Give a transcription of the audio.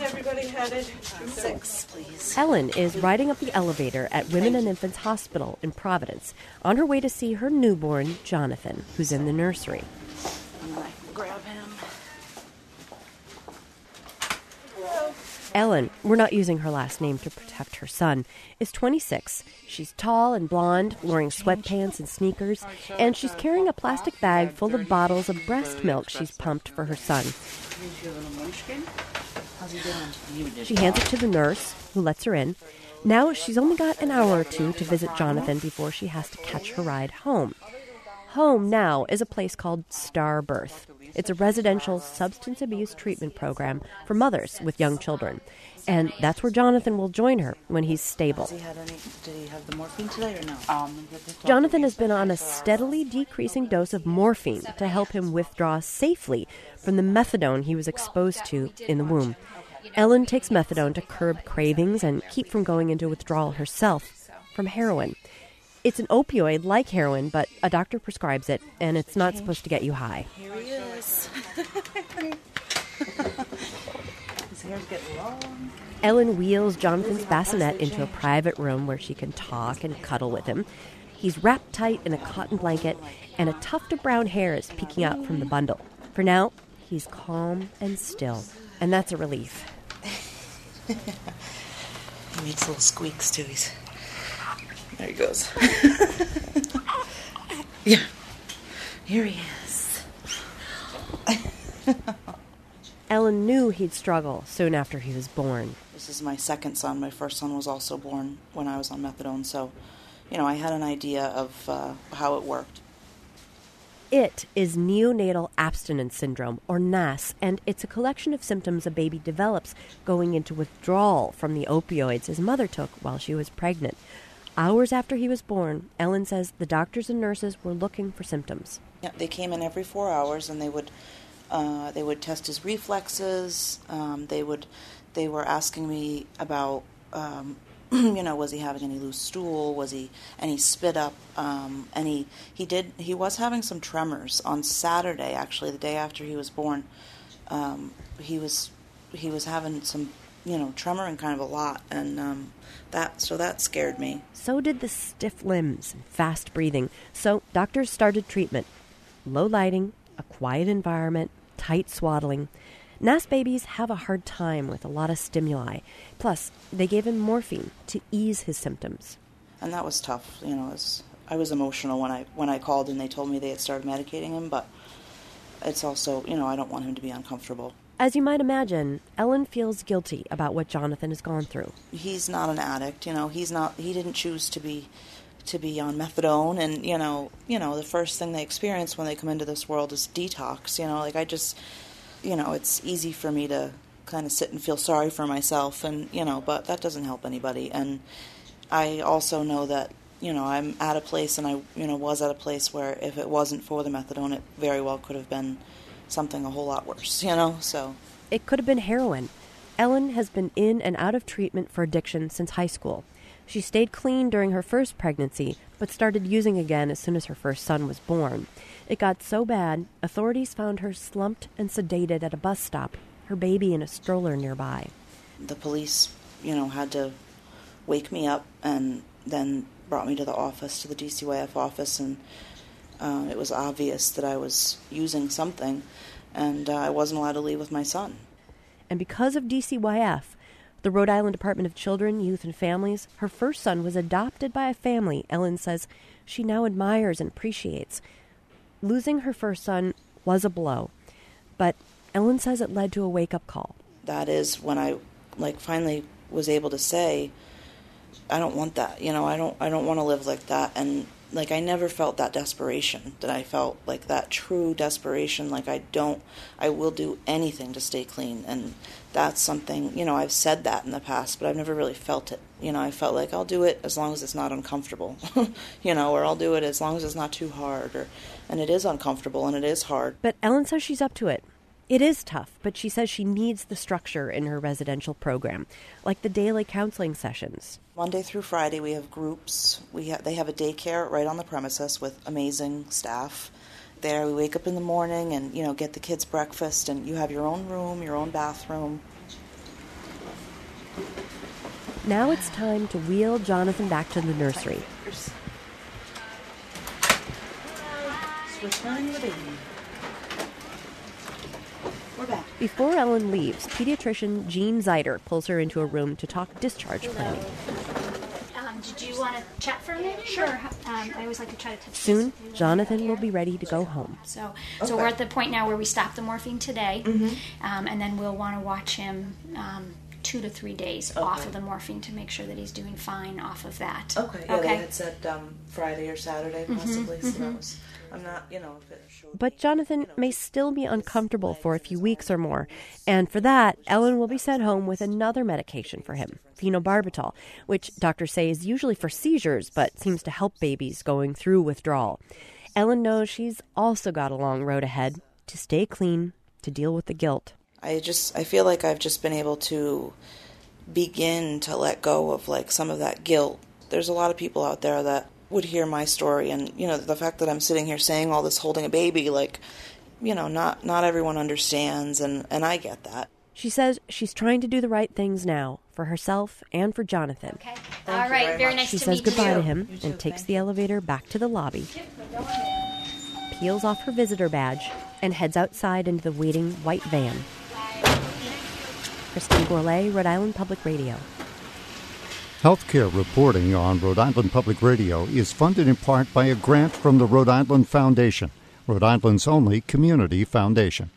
everybody headed? 6, please. Ellen is riding up the elevator at Women and Infants Hospital in Providence on her way to see her newborn, Jonathan, who's in the nursery. I'm going to grab him. Ellen, we're not using her last name to protect her son, is 26. She's tall and blonde, wearing sweatpants and sneakers, and she's carrying a plastic bag full of bottles of breast milk she's pumped for her son. She hands it to the nurse, who lets her in. Now she's only got an hour or two to visit Jonathan before she has to catch her ride home. Home now is a place called Star Birth. It's a residential substance abuse treatment program for mothers with young children. And that's where Jonathan will join her when he's stable. Did he have the morphine today or no? Jonathan has been on a steadily decreasing dose of morphine to help him withdraw safely from the methadone he was exposed to in the womb. Ellen takes methadone to curb cravings and keep from going into withdrawal herself from heroin. It's an opioid like heroin, but a doctor prescribes it, and it's not supposed to get you high. Here he is. His hair's getting long. Ellen wheels Jonathan's bassinet into a private room where she can talk and cuddle with him. He's wrapped tight in a cotton blanket, and a tuft of brown hair is peeking out from the bundle. For now, he's calm and still, and that's a relief. He makes little squeaks, too. There he goes. Yeah. Here he is. Ellen knew he'd struggle soon after he was born. This is my second son. My first son was also born when I was on methadone, so, I had an idea of how it worked. It is neonatal abstinence syndrome, or NAS, and it's a collection of symptoms a baby develops going into withdrawal from the opioids his mother took while she was pregnant. Hours after he was born, Ellen says the doctors and nurses were looking for symptoms. Yeah, they came in every 4 hours, and they would test his reflexes. They were asking me about, was he having any loose stool? Was he any spit up? He was having some tremors on Saturday, actually, the day after he was born. He was having some, tremoring kind of a lot, and that scared me. So did the stiff limbs and fast breathing. So doctors started treatment. Low lighting, a quiet environment, tight swaddling. NAS babies have a hard time with a lot of stimuli. Plus, they gave him morphine to ease his symptoms. And that was tough. I was emotional when I called and they told me they had started medicating him, but it's also, I don't want him to be uncomfortable. As you might imagine, Ellen feels guilty about what Jonathan has gone through. He's not an addict, he didn't choose to be on methadone, and the first thing they experience when they come into this world is detox. It's easy for me to kind of sit and feel sorry for myself, and but that doesn't help anybody. And I also know that I'm at a place, and I was at a place where if it wasn't for the methadone, it very well could have been something a whole lot worse, so. It could have been heroin. Ellen has been in and out of treatment for addiction since high school. She stayed clean during her first pregnancy, but started using again as soon as her first son was born. It got so bad, authorities found her slumped and sedated at a bus stop, her baby in a stroller nearby. The police, had to wake me up and then brought me to the office, to the DCYF office, and it was obvious that I was using something, and I wasn't allowed to leave with my son. And because of DCYF, the Rhode Island Department of Children, Youth, and Families, her first son was adopted by a family Ellen says she now admires and appreciates. Losing her first son was a blow, but Ellen says it led to a wake-up call. That is when I finally was able to say, I don't want that. I don't want to live like that. And I never felt that desperation that I felt, that true desperation. I will do anything to stay clean. And that's something, I've said that in the past, but I've never really felt it. I felt like I'll do it as long as it's not uncomfortable, or I'll do it as long as it's not too hard. And it is uncomfortable and it is hard. But Ellen says she's up to it. It is tough, but she says she needs the structure in her residential program, like the daily counseling sessions. Monday through Friday we have groups. They have a daycare right on the premises with amazing staff. There we wake up in the morning and, get the kids breakfast, and you have your own room, your own bathroom. Now it's time to wheel Jonathan back to the nursery. Switch on the baby. We're back. Before Ellen leaves, pediatrician Jean Zeider pulls her into a room to talk discharge planning. Did you want to chat for a minute? Sure. I always like to try to touch Soon, Jonathan will be ready to go home. So we're at the point now where we stop the morphine today, and then we'll want to watch him 2 to 3 days off of the morphine to make sure that he's doing fine off of that. Okay. Yeah, they had said Friday or Saturday possibly, so that was... I'm not, But Jonathan may still be uncomfortable for a few weeks or more, and for that, Ellen will be sent home with another medication for him, phenobarbital, which doctors say is usually for seizures, but seems to help babies going through withdrawal. Ellen knows she's also got a long road ahead to stay clean, to deal with the guilt. I feel like I've just been able to begin to let go of, some of that guilt. There's a lot of people out there that would hear my story, and the fact that I'm sitting here saying all this holding a baby, not everyone understands, and I get that. She says she's trying to do the right things now for herself and for Jonathan. Okay. All right, very nice to meet you. She says goodbye to him and takes the elevator back to the lobby, peels off her visitor badge, and heads outside into the waiting white van. Christine Gourlay, Rhode Island Public Radio. Healthcare reporting on Rhode Island Public Radio is funded in part by a grant from the Rhode Island Foundation, Rhode Island's only community foundation.